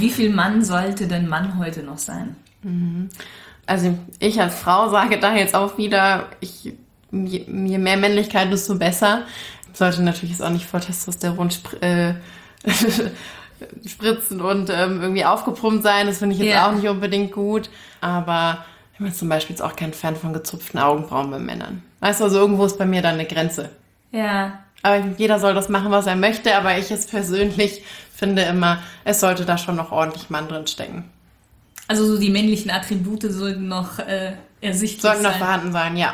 Wie viel Mann sollte denn Mann heute noch sein? Also ich als Frau sage da jetzt auch wieder, je mehr Männlichkeit, desto besser. Sollte natürlich jetzt auch nicht vor Testosteron spritzen und irgendwie aufgepumpt sein. Das finde ich jetzt auch nicht unbedingt gut. Aber ich bin zum Beispiel jetzt auch kein Fan von gezupften Augenbrauen bei Männern. Weißt du, also irgendwo ist bei mir da eine Grenze. Ja. Aber jeder soll das machen, was er möchte. Aber ich jetzt persönlich finde immer, es sollte da schon noch ordentlich Mann drin stecken. Also so die männlichen Attribute sollten noch ersichtlich sein. Sollten noch vorhanden sein, ja.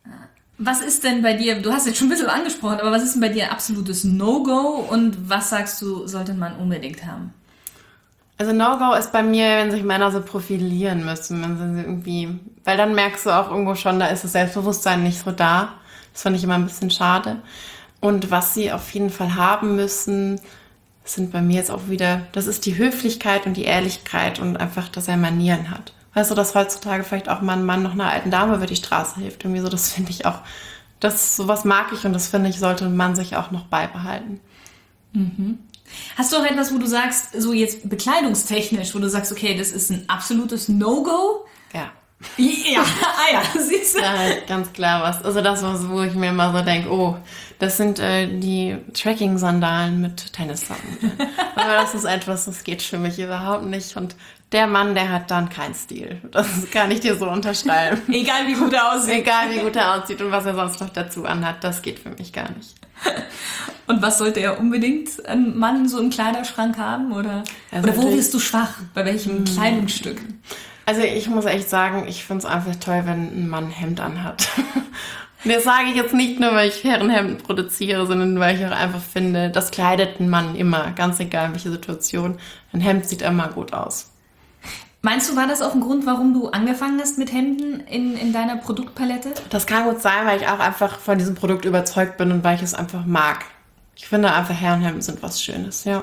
Was ist denn bei dir, du hast jetzt schon ein bisschen angesprochen, aber was ist denn bei dir ein absolutes No-Go und was sagst du, sollte man unbedingt haben? Also No-Go ist bei mir, wenn sich Männer so profilieren müssen, wenn sie irgendwie, weil dann merkst du auch irgendwo schon, da ist das Selbstbewusstsein nicht so da. Das fand ich immer ein bisschen schade. Und was sie auf jeden Fall haben müssen, sind bei mir jetzt auch wieder, das ist die Höflichkeit und die Ehrlichkeit und einfach, dass er Manieren hat. Weißt du, dass heutzutage vielleicht auch mal ein Mann noch einer alten Dame über die Straße hilft. Irgendwie so, das finde ich auch, sowas mag ich und das finde ich, sollte ein Mann sich auch noch beibehalten. Mhm. Hast du auch etwas, wo du sagst, so jetzt bekleidungstechnisch, wo du sagst, okay, das ist ein absolutes No-Go? Ja. Ja, siehst du? Ja, ganz klar was. Also das, wo ich mir immer so denke, oh, das sind die Trekking-Sandalen mit Tennissocken. Aber das ist etwas, das geht für mich überhaupt nicht. Und der Mann, der hat dann keinen Stil. Das kann ich dir so unterschreiben. Egal wie gut er aussieht. Egal wie gut er aussieht und was er sonst noch dazu anhat, das geht für mich gar nicht. Und was sollte er unbedingt ein Mann so im Kleiderschrank haben? Oder wo wirst du schwach? Bei welchem Kleidungsstück? Also ich muss echt sagen, ich finde es einfach toll, wenn ein Mann ein Hemd anhat. Und das sage ich jetzt nicht nur, weil ich Herrenhemden produziere, sondern weil ich auch einfach finde, das kleidet ein Mann immer, ganz egal in welche Situation. Ein Hemd sieht immer gut aus. Meinst du, war das auch ein Grund, warum du angefangen hast mit Hemden in deiner Produktpalette? Das kann gut sein, weil ich auch einfach von diesem Produkt überzeugt bin und weil ich es einfach mag. Ich finde einfach, Herrenhemden sind was Schönes, ja.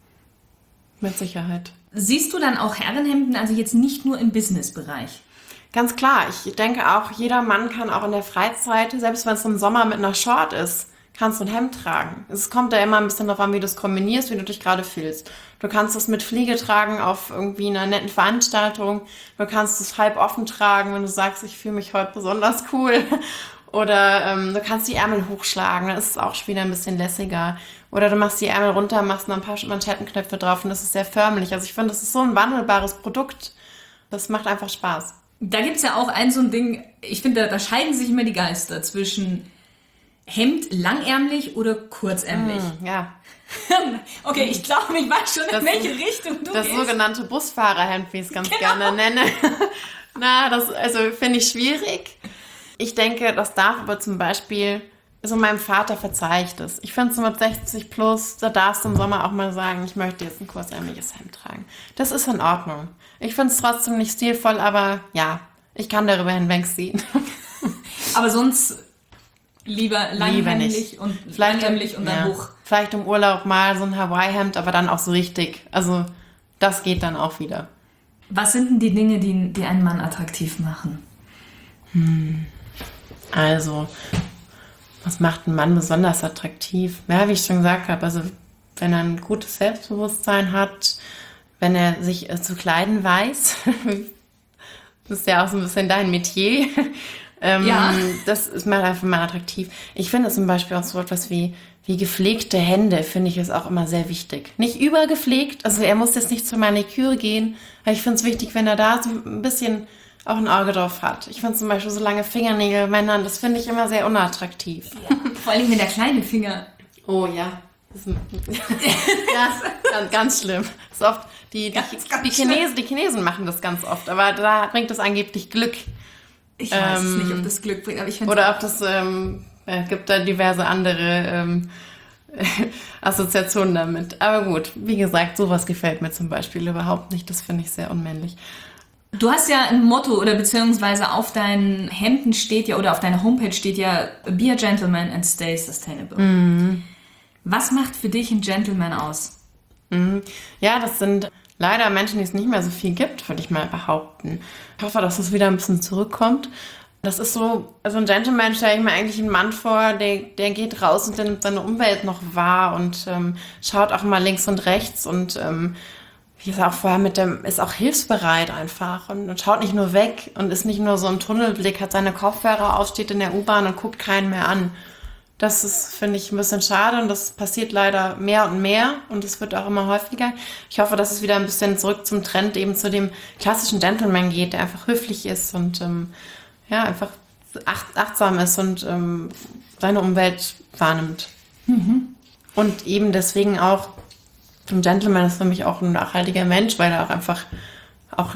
Mit Sicherheit. Siehst du dann auch Herrenhemden, also jetzt nicht nur im Businessbereich? Ganz klar, ich denke auch, jeder Mann kann auch in der Freizeit, selbst wenn es im Sommer mit einer Short ist, kannst du ein Hemd tragen. Es kommt da immer ein bisschen darauf an, wie du es kombinierst, wie du dich gerade fühlst. Du kannst es mit Fliege tragen auf irgendwie einer netten Veranstaltung. Du kannst es halb offen tragen, wenn du sagst, ich fühle mich heute besonders cool. Oder du kannst die Ärmel hochschlagen, dann ist es auch schon wieder ein bisschen lässiger. Oder du machst die Ärmel runter, machst noch ein paar Manschettenknöpfe drauf und das ist sehr förmlich. Also ich finde, das ist so ein wandelbares Produkt. Das macht einfach Spaß. Da gibt es ja auch so ein Ding, ich finde, da scheiden sich immer die Geister zwischen Hemd langärmlich oder kurzärmlich. Ja. Okay, ich glaube, ich weiß schon, in welche Richtung du das gehst. Das sogenannte Busfahrerhemd, wie ich es ganz gerne nenne. Das finde ich schwierig. Ich denke, das darf aber zum Beispiel, also meinem Vater verzeihe ich das. Ich finde so mit 60 plus, da darfst du im Sommer auch mal sagen, ich möchte jetzt ein kurzärmeliges Hemd tragen. Das ist in Ordnung. Ich finde es trotzdem nicht stilvoll, aber ja, ich kann darüber hinwegsehen. Aber sonst lieber langhemdlich und langärmlich und dann hoch. Vielleicht im Urlaub mal so ein Hawaii-Hemd, aber dann auch so richtig. Also das geht dann auch wieder. Was sind denn die Dinge, die einen Mann attraktiv machen? Also, was macht einen Mann besonders attraktiv? Ja, wie ich schon gesagt habe, also wenn er ein gutes Selbstbewusstsein hat, wenn er sich zu kleiden weiß, das ist ja auch so ein bisschen dein Metier, das macht einfach mal attraktiv. Ich finde zum Beispiel auch so etwas wie gepflegte Hände, finde ich, ist auch immer sehr wichtig. Nicht übergepflegt, also er muss jetzt nicht zur Maniküre gehen, aber ich finde es wichtig, wenn er da so ein bisschen auch ein Auge drauf hat. Ich finde zum Beispiel so lange Fingernägel Männern, das finde ich immer sehr unattraktiv. Ja, vor allem mit der kleine Finger. Oh ja. Ja, ganz schlimm. Das ist oft die Chinesen machen das ganz oft, aber da bringt das angeblich Glück. Ich weiß es nicht, ob das Glück bringt, aber ich finde oder ob das gibt da diverse andere Assoziationen damit. Aber gut, wie gesagt, sowas gefällt mir zum Beispiel überhaupt nicht. Das finde ich sehr unmännlich. Du hast ja ein Motto oder beziehungsweise auf deinen Hemden steht ja oder auf deiner Homepage steht ja Be a Gentleman and Stay Sustainable. Mhm. Was macht für dich ein Gentleman aus? Mhm. Ja, das sind leider Menschen, die es nicht mehr so viel gibt, würde ich mal behaupten. Ich hoffe, dass es wieder ein bisschen zurückkommt. Das ist so, also ein Gentleman stelle ich mir eigentlich einen Mann vor, der geht raus und der nimmt seine Umwelt noch wahr und schaut auch mal links und rechts und ist auch vorher ist auch hilfsbereit einfach und schaut nicht nur weg und ist nicht nur so im Tunnelblick, hat seine Kopfhörer auf, steht in der U-Bahn und guckt keinen mehr an. Das ist, finde ich, ein bisschen schade und das passiert leider mehr und mehr und es wird auch immer häufiger. Ich hoffe, dass es wieder ein bisschen zurück zum Trend eben zu dem klassischen Gentleman geht, der einfach höflich ist und einfach achtsam ist und seine Umwelt wahrnimmt. Und eben deswegen auch ein Gentleman ist für mich auch ein nachhaltiger Mensch, weil er auch einfach auch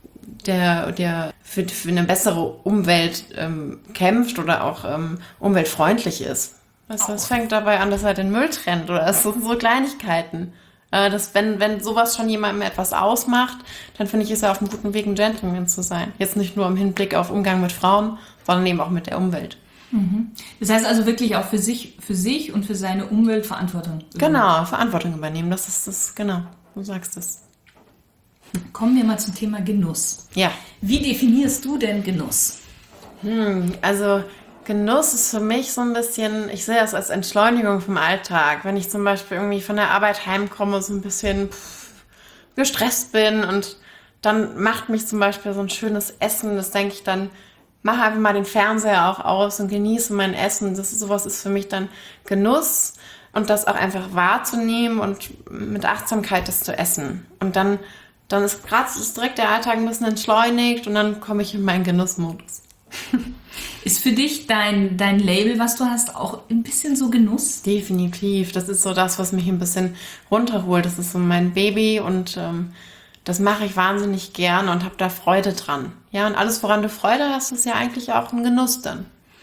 der für eine bessere Umwelt kämpft oder auch umweltfreundlich ist. Weißt du, es fängt dabei an, dass er den Müll trennt oder es sind so Kleinigkeiten. Wenn sowas schon jemandem etwas ausmacht, dann finde ich, ist er auf einem guten Weg, ein Gentleman zu sein. Jetzt nicht nur im Hinblick auf Umgang mit Frauen, sondern eben auch mit der Umwelt. Das heißt also wirklich auch für sich und für seine Umwelt Verantwortung übernehmen. Genau, Verantwortung übernehmen, das ist das, genau, du sagst es. Kommen wir mal zum Thema Genuss. Ja. Wie definierst du denn Genuss? Also Genuss ist für mich so ein bisschen, ich sehe das als Entschleunigung vom Alltag. Wenn ich zum Beispiel irgendwie von der Arbeit heimkomme, so ein bisschen gestresst bin und dann macht mich zum Beispiel so ein schönes Essen, das denke ich dann, mache einfach mal den Fernseher auch aus und genieße mein Essen. Sowas ist für mich dann Genuss und das auch einfach wahrzunehmen und mit Achtsamkeit das zu essen. Und dann ist direkt der Alltag ein bisschen entschleunigt und dann komme ich in meinen Genussmodus. Ist für dich dein Label, was du hast, auch ein bisschen so Genuss? Definitiv. Das ist so das, was mich ein bisschen runterholt. Das ist so mein Baby und das mache ich wahnsinnig gern und habe da Freude dran. Ja, und alles, woran du Freude hast, ist ja eigentlich auch ein Genuss dann.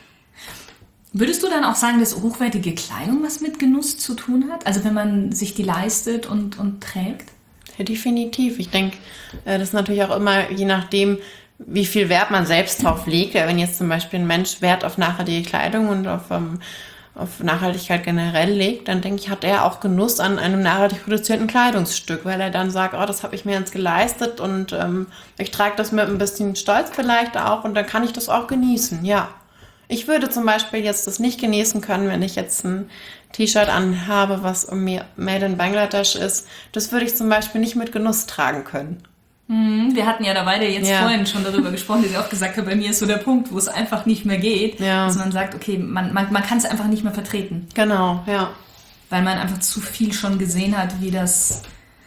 Würdest du dann auch sagen, dass hochwertige Kleidung was mit Genuss zu tun hat? Also wenn man sich die leistet und trägt? Ja, definitiv. Ich denke, das ist natürlich auch immer, je nachdem, wie viel Wert man selbst drauf legt. Wenn jetzt zum Beispiel ein Mensch Wert auf nachhaltige Kleidung und auf Nachhaltigkeit generell legt, dann denke ich, hat er auch Genuss an einem nachhaltig produzierten Kleidungsstück, weil er dann sagt, oh, das habe ich mir jetzt geleistet und ich trage das mit ein bisschen Stolz vielleicht auch und dann kann ich das auch genießen, ja. Ich würde zum Beispiel jetzt das nicht genießen können, wenn ich jetzt ein T-Shirt anhabe, was mir Made in Bangladesch ist. Das würde ich zum Beispiel nicht mit Genuss tragen können. Wir hatten ja da beide jetzt vorhin schon darüber gesprochen, dass ich auch gesagt habe, bei mir ist so der Punkt, wo es einfach nicht mehr geht, dass man sagt, okay, man kann es einfach nicht mehr vertreten. Genau, ja. Weil man einfach zu viel schon gesehen hat, wie das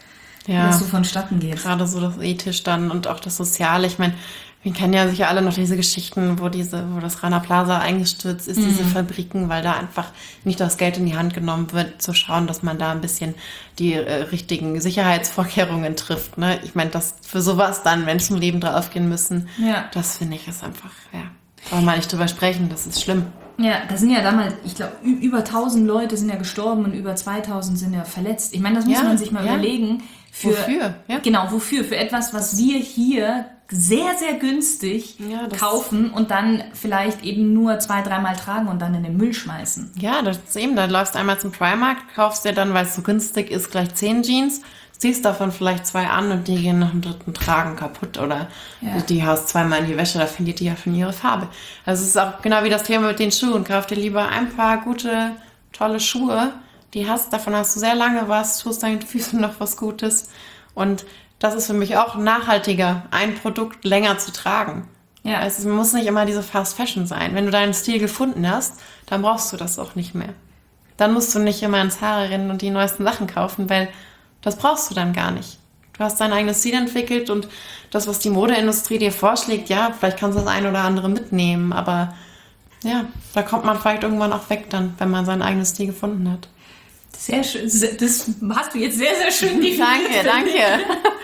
so vonstatten geht. Gerade so das Ethisch dann und auch das Soziale. Ich meine, wir kennen ja sicher alle noch diese Geschichten, wo das Rana Plaza eingestürzt ist, diese Fabriken, weil da einfach nicht das Geld in die Hand genommen wird, zu schauen, dass man da ein bisschen die richtigen Sicherheitsvorkehrungen trifft. Ne? Ich meine, dass für sowas dann Menschenleben draufgehen müssen, das finde ich ist einfach, brauchen wir nicht drüber sprechen, das ist schlimm. Ja, da sind ja damals, ich glaube, über 1000 Leute sind ja gestorben und über 2000 sind ja verletzt. Ich meine, das muss man sich mal überlegen. Wofür? Ja. Genau, wofür? Für etwas, was wir hier sehr, sehr günstig kaufen und dann vielleicht eben nur 2-3 Mal tragen und dann in den Müll schmeißen. Ja, das ist eben, da läufst du einmal zum Primark, kaufst dir dann, weil es so günstig ist, gleich 10 Jeans, ziehst davon vielleicht 2 an und die gehen nach dem 3. Tragen kaputt oder die haust 2-mal in die Wäsche, da verliert die ja von ihrer Farbe. Also es ist auch genau wie das Thema mit den Schuhen. Kauf dir lieber ein paar gute, tolle Schuhe, davon hast du sehr lange was, tust deinen Füßen noch was Gutes und das ist für mich auch nachhaltiger, ein Produkt länger zu tragen. Ja. Es muss nicht immer diese Fast Fashion sein. Wenn du deinen Stil gefunden hast, dann brauchst du das auch nicht mehr. Dann musst du nicht immer ins Zara rennen und die neuesten Sachen kaufen, weil das brauchst du dann gar nicht. Du hast dein eigenes Stil entwickelt und das, was die Modeindustrie dir vorschlägt, ja, vielleicht kannst du das ein oder andere mitnehmen, aber ja, da kommt man vielleicht irgendwann auch weg dann, wenn man sein eigenes Stil gefunden hat. Sehr schön. Das hast du jetzt sehr, sehr schön definiert. Danke.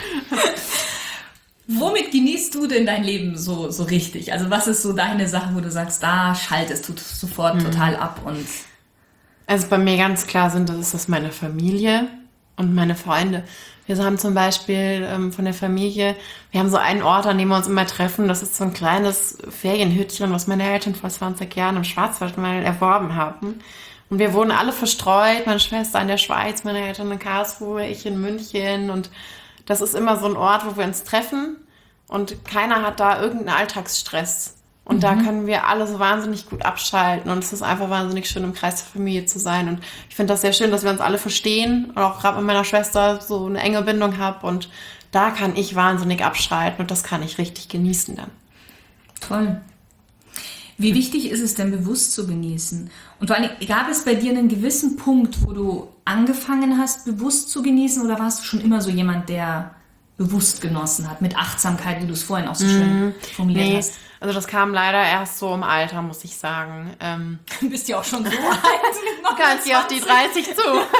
Womit genießt du denn dein Leben so richtig? Also was ist so deine Sache, wo du sagst, da schaltest du sofort total ab? Und also bei mir ganz klar ist das meine Familie und meine Freunde. Wir haben zum Beispiel von der Familie, wir haben so einen Ort, an dem wir uns immer treffen. Das ist so ein kleines Ferienhütchen, was meine Eltern vor 20 Jahren im Schwarzwald mal erworben haben. Und wir wohnen alle verstreut, meine Schwester in der Schweiz, meine Eltern in Karlsruhe, ich in München. Und das ist immer so ein Ort, wo wir uns treffen und keiner hat da irgendeinen Alltagsstress. Und da können wir alle so wahnsinnig gut abschalten. Und es ist einfach wahnsinnig schön, im Kreis der Familie zu sein. Und ich finde das sehr schön, dass wir uns alle verstehen. Und auch gerade mit meiner Schwester so eine enge Bindung habe. Und da kann ich wahnsinnig abschalten. Und das kann ich richtig genießen dann. Toll. Wie wichtig ist es denn, bewusst zu genießen? Und vor allem, gab es bei dir einen gewissen Punkt, wo du angefangen hast, bewusst zu genießen? Oder warst du schon immer so jemand, der bewusst genossen hat, mit Achtsamkeit, wie du es vorhin auch so schön formuliert hast? Also das kam leider erst so im Alter, muss ich sagen. Du bist ja auch schon so alt. Ganz hier auf die 30 zu.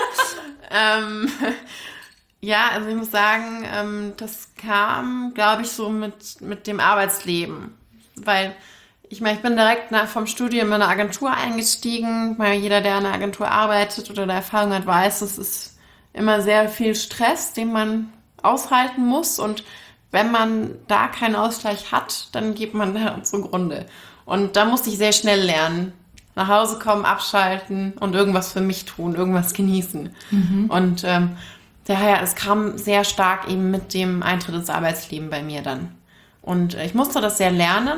Ja, also ich muss sagen, das kam, glaube ich, so mit dem Arbeitsleben. Weil ich meine, ich bin direkt vom Studium in eine Agentur eingestiegen, weil jeder, der in einer Agentur arbeitet oder da Erfahrung hat, weiß, es ist immer sehr viel Stress, den man aushalten muss, und wenn man da keinen Ausgleich hat, dann geht man da zugrunde. Und da musste ich sehr schnell lernen. Nach Hause kommen, abschalten und irgendwas für mich tun, irgendwas genießen. Und daher, es kam sehr stark eben mit dem Eintritt ins Arbeitsleben bei mir dann. Und ich musste das sehr lernen,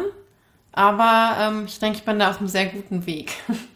aber ich denke, ich bin da auf einem sehr guten Weg.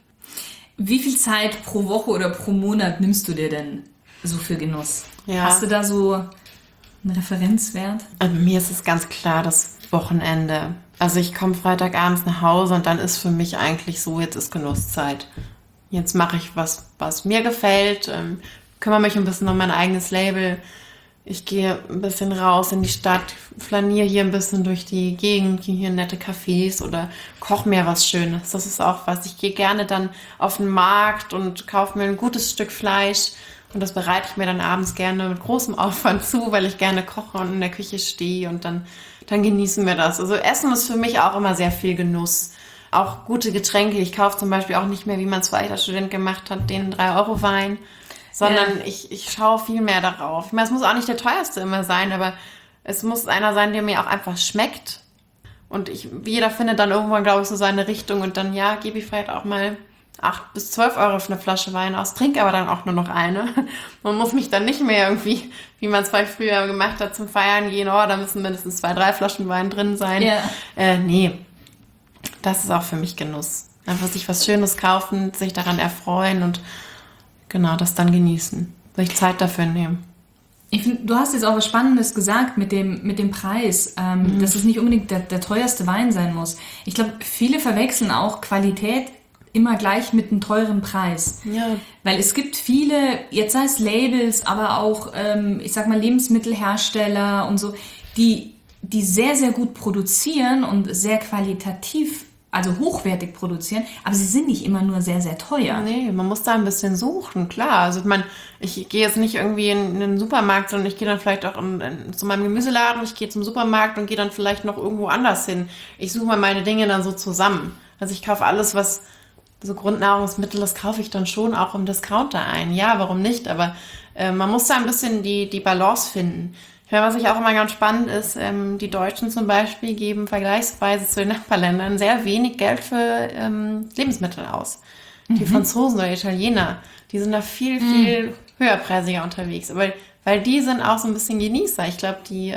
Wie viel Zeit pro Woche oder pro Monat nimmst du dir denn so für Genuss? Ja. Hast du da so einen Referenzwert? Also bei mir ist es ganz klar das Wochenende. Also ich komme Freitagabends nach Hause und dann ist für mich eigentlich so, jetzt ist Genusszeit. Jetzt mache ich was mir gefällt, kümmere mich ein bisschen um mein eigenes Label. Ich gehe ein bisschen raus in die Stadt, flaniere hier ein bisschen durch die Gegend, gehe hier in nette Cafés oder koche mir was Schönes. Das ist auch was. Ich gehe gerne dann auf den Markt und kaufe mir ein gutes Stück Fleisch. Und das bereite ich mir dann abends gerne mit großem Aufwand zu, weil ich gerne koche und in der Küche stehe, und dann genießen wir das. Also Essen ist für mich auch immer sehr viel Genuss. Auch gute Getränke. Ich kaufe zum Beispiel auch nicht mehr, wie man es vielleicht als Student gemacht hat, den 3-Euro-Wein, sondern ich schaue viel mehr darauf. Ich meine, es muss auch nicht der teuerste immer sein, aber es muss einer sein, der mir auch einfach schmeckt. Und jeder findet dann irgendwann, glaube ich, so seine Richtung, und dann, ja, gebe ich vielleicht auch mal 8 bis 12 Euro für eine Flasche Wein aus, trinke aber dann auch nur noch eine. Man muss mich dann nicht mehr irgendwie, wie man es vielleicht früher gemacht hat, zum Feiern gehen, da müssen mindestens 2, 3 Flaschen Wein drin sein. Ja. Nee, das ist auch für mich Genuss. Einfach sich was Schönes kaufen, sich daran erfreuen und genau, das dann genießen. Sich Zeit dafür nehmen. Ich finde, du hast jetzt auch was Spannendes gesagt mit dem Preis, dass es nicht unbedingt der teuerste Wein sein muss. Ich glaube, viele verwechseln auch Qualität immer gleich mit einem teuren Preis. Ja. Weil es gibt viele, jetzt sei es Labels, aber auch, ich sag mal, Lebensmittelhersteller und so, die sehr, sehr gut produzieren und sehr qualitativ, also hochwertig produzieren, aber sie sind nicht immer nur sehr, sehr teuer. Nee, man muss da ein bisschen suchen, klar. Also ich gehe jetzt nicht irgendwie in den Supermarkt, sondern ich gehe dann vielleicht auch zu meinem Gemüseladen, ich gehe zum Supermarkt und gehe dann vielleicht noch irgendwo anders hin. Ich suche mal meine Dinge dann so zusammen. Also ich kaufe alles, was so Grundnahrungsmittel, das kaufe ich dann schon auch im Discounter ein. Ja, warum nicht? Aber man muss da ein bisschen die Balance finden. Ich meine, was ich auch immer ganz spannend ist, die Deutschen zum Beispiel geben vergleichsweise zu den Nachbarländern sehr wenig Geld für Lebensmittel aus. Die Franzosen oder Italiener, die sind da viel, viel höherpreisiger unterwegs. Aber weil die sind auch so ein bisschen Genießer. Ich glaube, die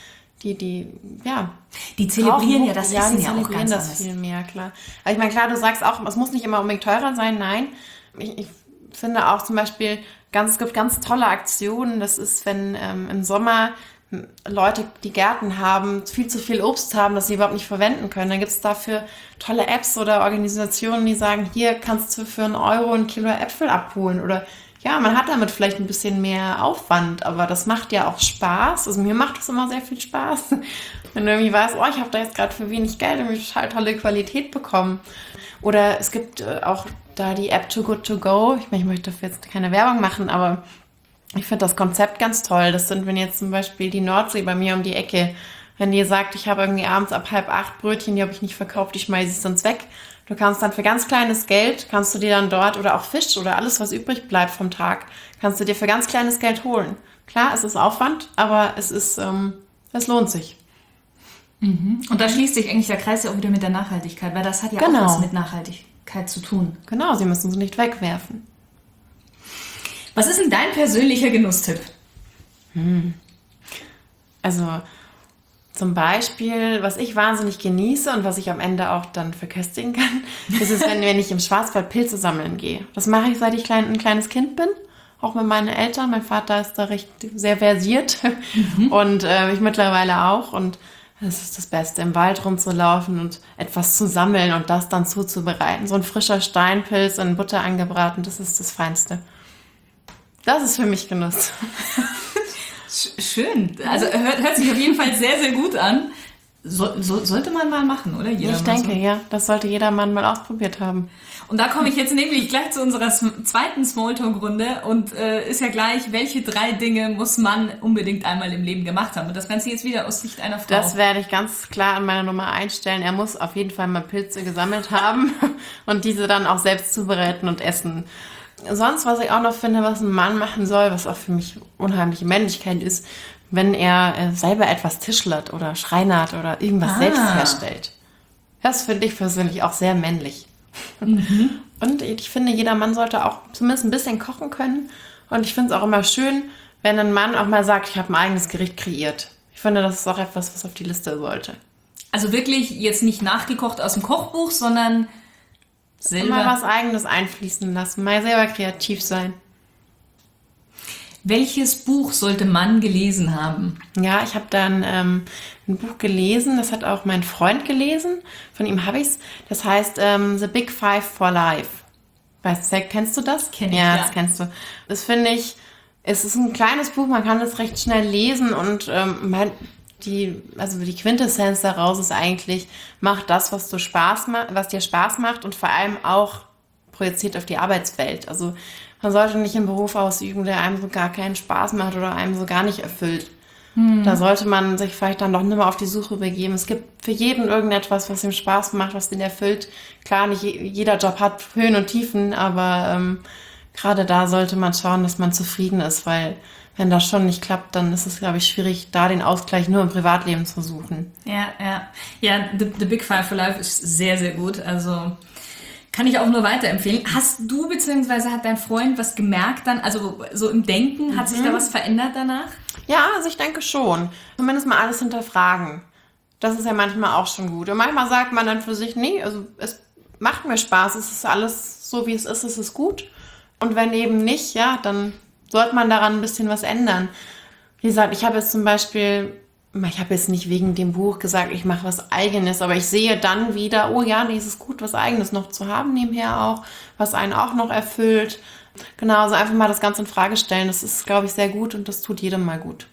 zelebrieren ja das Essen ja auch ganz das anders. viel mehr, klar. Aber ich meine, klar, du sagst auch, es muss nicht immer unbedingt teurer sein, nein. Ich finde auch zum Beispiel, es gibt ganz tolle Aktionen. Das ist, wenn im Sommer Leute, die Gärten haben, viel zu viel Obst haben, das sie überhaupt nicht verwenden können. Dann gibt es dafür tolle Apps oder Organisationen, die sagen, hier kannst du für 1 Euro 1 Kilo Äpfel abholen. Oder ja, man hat damit vielleicht ein bisschen mehr Aufwand, aber das macht ja auch Spaß. Also mir macht das immer sehr viel Spaß. Wenn du irgendwie weißt, ich habe da jetzt gerade für wenig Geld irgendwie total tolle Qualität bekommen. Oder es gibt auch da die App Too Good To Go. Ich meine, ich möchte dafür jetzt keine Werbung machen, aber ich finde das Konzept ganz toll. Das sind, wenn jetzt zum Beispiel die Nordsee bei mir um die Ecke, wenn die sagt, ich habe irgendwie abends ab 7:30 Brötchen, die habe ich nicht verkauft, die schmeiße ich sonst weg. Du kannst dann für ganz kleines Geld, kannst du dir dann dort, oder auch Fisch oder alles, was übrig bleibt vom Tag, kannst du dir für ganz kleines Geld holen. Klar, es ist Aufwand, aber es lohnt sich. Und da schließt sich eigentlich der Kreis ja auch wieder mit der Nachhaltigkeit, weil das hat ja auch was mit Nachhaltigkeit zu tun. Genau, sie müssen sie nicht wegwerfen. Was ist denn dein persönlicher Genusstipp? Also, Zum Beispiel, was ich wahnsinnig genieße und was ich am Ende auch dann verköstigen kann, ist es, wenn ich im Schwarzwald Pilze sammeln gehe. Das mache ich, seit ich ein kleines Kind bin. Auch mit meinen Eltern. Mein Vater ist da sehr versiert und ich mittlerweile auch. Und es ist das Beste, im Wald rumzulaufen und etwas zu sammeln und das dann zuzubereiten. So ein frischer Steinpilz in Butter angebraten, das ist das Feinste. Das ist für mich Genuss. Schön. Also hört sich auf jeden Fall sehr, sehr gut an. Sollte man mal machen, oder? Ich denke, ja. Das sollte jeder Mann mal ausprobiert haben. Und da komme ich jetzt nämlich gleich zu unserer zweiten Smalltalk-Runde und ist ja gleich, welche 3 Dinge muss man unbedingt einmal im Leben gemacht haben? Und das Ganze jetzt wieder aus Sicht einer Frau. Das werde ich ganz klar an meiner Nummer einstellen. Er muss auf jeden Fall mal Pilze gesammelt haben und diese dann auch selbst zubereiten und essen. Sonst, was ich auch noch finde, was ein Mann machen soll, was auch für mich unheimliche Männlichkeit ist, wenn er selber etwas tischlert oder schreinert oder irgendwas selbst herstellt. Das finde ich persönlich auch sehr männlich. Und ich finde, jeder Mann sollte auch zumindest ein bisschen kochen können. Und ich finde es auch immer schön, wenn ein Mann auch mal sagt, ich habe ein eigenes Gericht kreiert. Ich finde, das ist auch etwas, was auf die Liste sollte. Also wirklich jetzt nicht nachgekocht aus dem Kochbuch, sondern selber mal was Eigenes einfließen lassen, mal selber kreativ sein. Welches Buch sollte man gelesen haben? Ja, ich habe dann ein Buch gelesen, das hat auch mein Freund gelesen. Von ihm habe ich es. Das heißt The Big Five for Life. Kennst du das? Kenn ich, ja. Das kennst du. Das finde ich, es ist ein kleines Buch, man kann es recht schnell lesen und die Quintessenz daraus ist eigentlich, mach das, was dir Spaß macht und vor allem auch projiziert auf die Arbeitswelt. Also man sollte nicht einen Beruf ausüben, der einem so gar keinen Spaß macht oder einem so gar nicht erfüllt. Da sollte man sich vielleicht dann doch nicht mehr auf die Suche begeben. Es gibt für jeden irgendetwas, was ihm Spaß macht, was ihn erfüllt. Klar, nicht jeder Job hat Höhen und Tiefen, aber gerade da sollte man schauen, dass man zufrieden ist, weil wenn das schon nicht klappt, dann ist es, glaube ich, schwierig, da den Ausgleich nur im Privatleben zu suchen. Ja. Ja, The Big Five for Life ist sehr, sehr gut. Also kann ich auch nur weiterempfehlen. Hast du bzw. hat dein Freund was gemerkt dann? Also so im Denken, hat sich da was verändert danach? Ja, also ich denke schon. Zumindest mal alles hinterfragen. Das ist ja manchmal auch schon gut. Und manchmal sagt man dann für sich, nee, also es macht mir Spaß, es ist alles so, wie es ist gut. Und wenn eben nicht, ja, dann sollte man daran ein bisschen was ändern. Wie gesagt, ich habe jetzt nicht wegen dem Buch gesagt, ich mache was Eigenes, aber ich sehe dann wieder, oh ja, nee, es ist gut, was Eigenes noch zu haben nebenher auch, was einen auch noch erfüllt. Genau, also einfach mal das Ganze in Frage stellen, das ist, glaube ich, sehr gut und das tut jedem mal gut.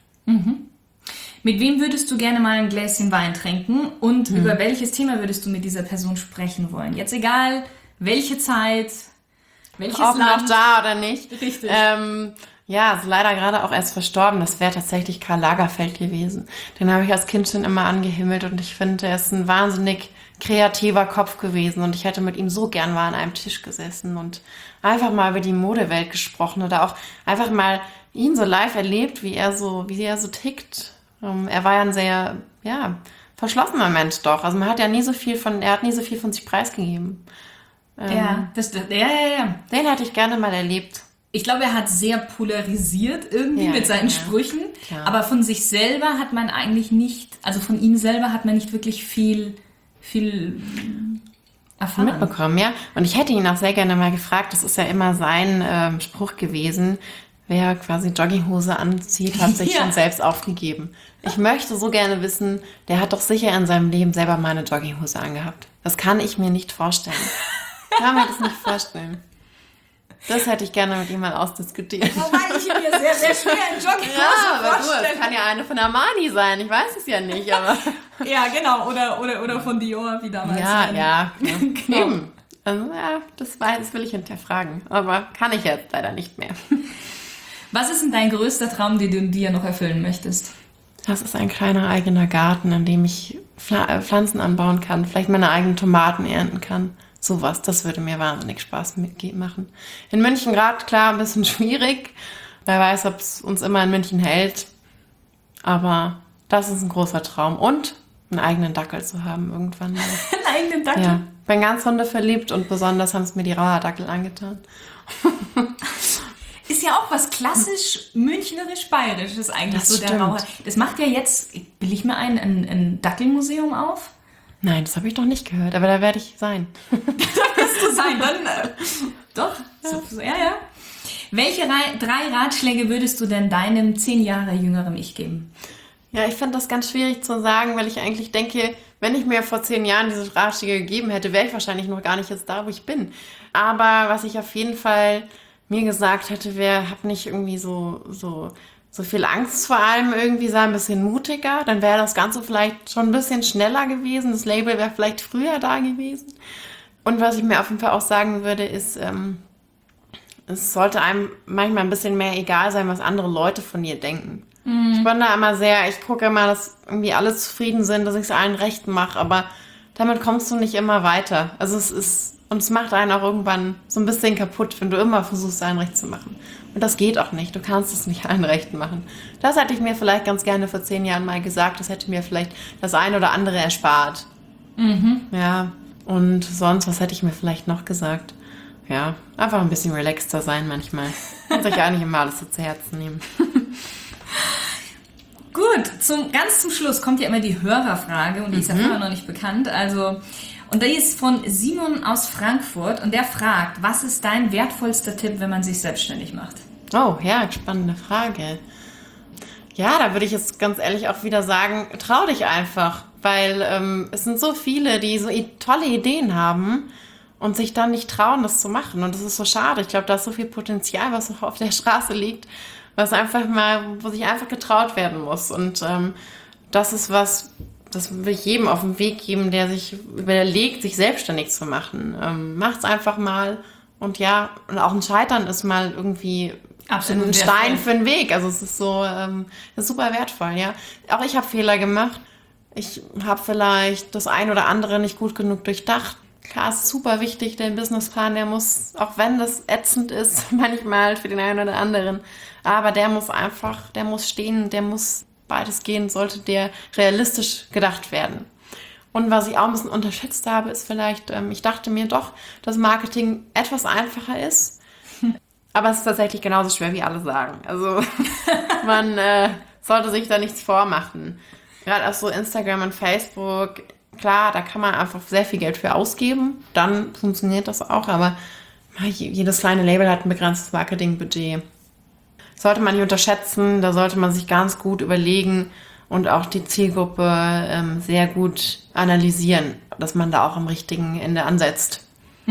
Mit wem würdest du gerne mal ein Gläschen Wein trinken und über welches Thema würdest du mit dieser Person sprechen wollen? Jetzt egal, welche Zeit, welches Ob Land. noch da oder nicht. Richtig. Ja, ist leider gerade auch erst verstorben. Das wäre tatsächlich Karl Lagerfeld gewesen. Den habe ich als Kind schon immer angehimmelt und ich finde, er ist ein wahnsinnig kreativer Kopf gewesen und ich hätte mit ihm so gern mal an einem Tisch gesessen und einfach mal über die Modewelt gesprochen oder auch einfach mal ihn so live erlebt, wie er so tickt. Er war ja ein sehr, verschlossener Mensch doch. Also er hat nie so viel von sich preisgegeben. Ja. Den hätte ich gerne mal erlebt. Ich glaube, er hat sehr polarisiert irgendwie mit seinen Sprüchen, klar. aber von sich selber hat man eigentlich nicht, also von ihm selber hat man nicht wirklich viel erfahren. Mitbekommen, ja. Und ich hätte ihn auch sehr gerne mal gefragt, das ist ja immer sein Spruch gewesen, wer quasi Jogginghose anzieht, hat sich schon selbst aufgegeben. Ich möchte so gerne wissen, der hat doch sicher in seinem Leben selber mal eine Jogginghose angehabt. Das kann ich mir nicht vorstellen. Ich kann mir das nicht vorstellen. Das hätte ich gerne mit ihm mal ausdiskutiert. Wobei ich mir sehr, sehr schwer in Jogginghose vorstelle. Das kann ja eine von Armani sein, ich weiß es ja nicht, aber... Ja, genau, oder von Dior, wie damals. Ja. Genau. Eben. Also, das will ich hinterfragen, aber kann ich jetzt leider nicht mehr. Was ist denn dein größter Traum, den du dir noch erfüllen möchtest? Das ist ein kleiner eigener Garten, in dem ich Pflanzen anbauen kann, vielleicht meine eigenen Tomaten ernten kann. Sowas, das würde mir wahnsinnig Spaß machen. In München gerade, klar, ein bisschen schwierig. Wer weiß, ob es uns immer in München hält. Aber das ist ein großer Traum. Und einen eigenen Dackel zu haben irgendwann mal. Einen eigenen Dackel? Ja, bin ganz hundeverliebt und besonders haben es mir die Rauhardackel angetan. ist ja auch was klassisch münchnerisch-bayerisches eigentlich. Das so der stimmt. Raucher. Das macht ja jetzt, will ich mir ein Dackelmuseum auf? Nein, das habe ich noch nicht gehört, aber da werde ich sein. Wirst du sein, dann doch. Ja. Welche 3 Ratschläge würdest du denn deinem 10 Jahre jüngeren Ich geben? Ja, ich finde das ganz schwierig zu sagen, weil ich eigentlich denke, wenn ich mir vor 10 Jahren diese Ratschläge gegeben hätte, wäre ich wahrscheinlich noch gar nicht jetzt da, wo ich bin. Aber was ich auf jeden Fall mir gesagt hätte, wäre, hab nicht irgendwie so viel Angst vor allem irgendwie, sei ein bisschen mutiger. Dann wäre das Ganze vielleicht schon ein bisschen schneller gewesen. Das Label wäre vielleicht früher da gewesen. Und was ich mir auf jeden Fall auch sagen würde, ist, es sollte einem manchmal ein bisschen mehr egal sein, was andere Leute von dir denken. Ich bin da immer ich gucke immer, dass irgendwie alle zufrieden sind, dass ich es allen recht mache, aber damit kommst du nicht immer weiter. Also es macht einen auch irgendwann so ein bisschen kaputt, wenn du immer versuchst, allen recht zu machen. Und das geht auch nicht, du kannst es nicht allen recht machen. Das hätte ich mir vielleicht ganz gerne vor 10 Jahren mal gesagt, das hätte mir vielleicht das eine oder andere erspart. Ja, und sonst, was hätte ich mir vielleicht noch gesagt? Ja, einfach ein bisschen relaxter sein manchmal. Und sich eigentlich immer alles so zu Herzen nehmen. Gut, ganz zum Schluss kommt ja immer die Hörerfrage und die ist ja vorher noch nicht bekannt. Und die ist von Simon aus Frankfurt und der fragt, was ist dein wertvollster Tipp, wenn man sich selbstständig macht? Oh, ja, spannende Frage. Ja, da würde ich jetzt ganz ehrlich auch wieder sagen, trau dich einfach, weil es sind so viele, die so tolle Ideen haben und sich dann nicht trauen, das zu machen. Und das ist so schade. Ich glaube, da ist so viel Potenzial, was noch auf der Straße liegt, wo sich einfach getraut werden muss. Und das ist was, das will ich jedem auf den Weg geben, der sich überlegt, sich selbstständig zu machen. Macht's einfach mal. Und ja, und auch ein Scheitern ist mal irgendwie Absolut ein wertvoll. Stein für den Weg. Also es ist so, das ist super wertvoll, ja. Auch ich habe Fehler gemacht. Ich habe vielleicht das ein oder andere nicht gut genug durchdacht. Klar, es ist super wichtig, der Businessplan, der muss, auch wenn das ätzend ist, manchmal für den einen oder anderen, aber der muss stehen, der muss weitestgehend, sollte der realistisch gedacht werden. Und was ich auch ein bisschen unterschätzt habe, ist vielleicht, ich dachte mir doch, dass Marketing etwas einfacher ist, aber es ist tatsächlich genauso schwer, wie alle sagen. Also man sollte sich da nichts vormachen. Gerade auf so Instagram und Facebook, klar, da kann man einfach sehr viel Geld für ausgeben, dann funktioniert das auch, aber jedes kleine Label hat ein begrenztes Marketingbudget. Sollte man nicht unterschätzen, da sollte man sich ganz gut überlegen und auch die Zielgruppe sehr gut analysieren, dass man da auch am richtigen Ende ansetzt.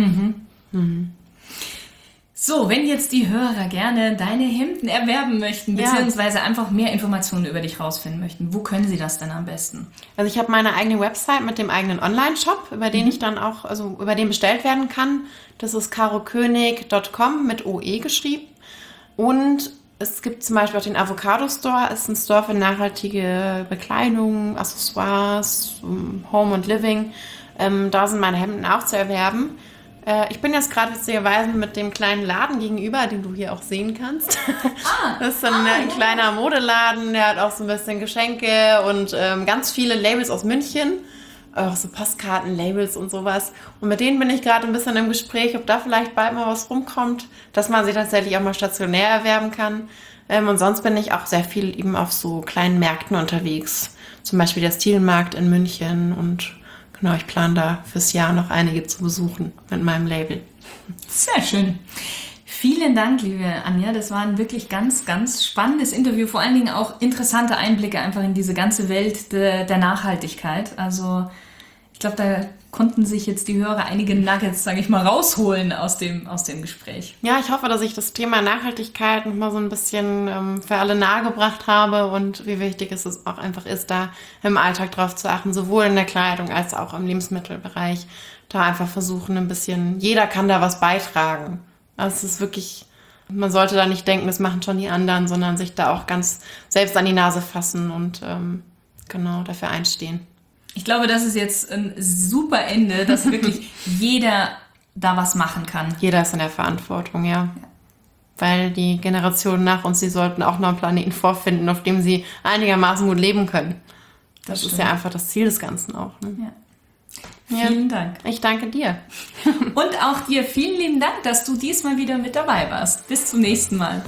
So, wenn jetzt die Hörer gerne deine Hemden erwerben möchten, beziehungsweise einfach mehr Informationen über dich rausfinden möchten, wo können sie das denn am besten? Also ich habe meine eigene Website mit dem eigenen Online-Shop, über den ich dann auch, also über den bestellt werden kann. Das ist carokönig.com mit OE geschrieben. Und es gibt zum Beispiel auch den Avocado Store, ist ein Store für nachhaltige Bekleidung, Accessoires, Home und Living. Da sind meine Hemden auch zu erwerben. Ich bin jetzt gerade witzigerweise mit dem kleinen Laden gegenüber, den du hier auch sehen kannst. Das ist ein kleiner Modeladen, der hat auch so ein bisschen Geschenke und ganz viele Labels aus München. Auch so Postkarten, Labels und sowas. Und mit denen bin ich gerade ein bisschen im Gespräch, ob da vielleicht bald mal was rumkommt, dass man sie tatsächlich auch mal stationär erwerben kann. Und sonst bin ich auch sehr viel eben auf so kleinen Märkten unterwegs. Zum Beispiel der Stilmarkt in München und genau, ich plane da fürs Jahr noch einige zu besuchen mit meinem Label. Sehr schön. Vielen Dank, liebe Anja. Das war ein wirklich ganz, ganz spannendes Interview. Vor allen Dingen auch interessante Einblicke einfach in diese ganze Welt der Nachhaltigkeit. Also ich glaube, da konnten sich jetzt die Hörer einige Nuggets, sage ich mal, rausholen aus dem Gespräch. Ja, ich hoffe, dass ich das Thema Nachhaltigkeit noch mal so ein bisschen für alle nahegebracht habe und wie wichtig es auch einfach ist, da im Alltag drauf zu achten, sowohl in der Kleidung als auch im Lebensmittelbereich. Da einfach versuchen ein bisschen, jeder kann da was beitragen. Also es ist wirklich, man sollte da nicht denken, das machen schon die anderen, sondern sich da auch ganz selbst an die Nase fassen und genau dafür einstehen. Ich glaube, das ist jetzt ein super Ende, dass wirklich jeder da was machen kann. Jeder ist in der Verantwortung, ja. Weil die Generationen nach uns, die sollten auch noch einen Planeten vorfinden, auf dem sie einigermaßen gut leben können. Das ist ja einfach das Ziel des Ganzen auch. Ne? Ja. Vielen Dank. Ich danke dir. Und auch dir vielen lieben Dank, dass du diesmal wieder mit dabei warst. Bis zum nächsten Mal.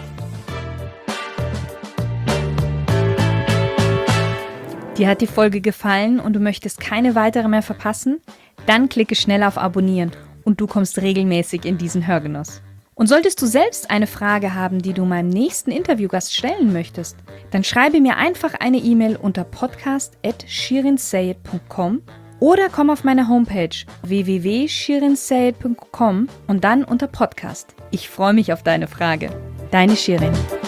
Dir hat die Folge gefallen und du möchtest keine weitere mehr verpassen? Dann klicke schnell auf Abonnieren und du kommst regelmäßig in diesen Hörgenuss. Und solltest du selbst eine Frage haben, die du meinem nächsten Interviewgast stellen möchtest, dann schreibe mir einfach eine E-Mail unter podcast@shirinsayed.com oder komm auf meine Homepage www.shirinsayed.com und dann unter Podcast. Ich freue mich auf deine Frage. Deine Shirin.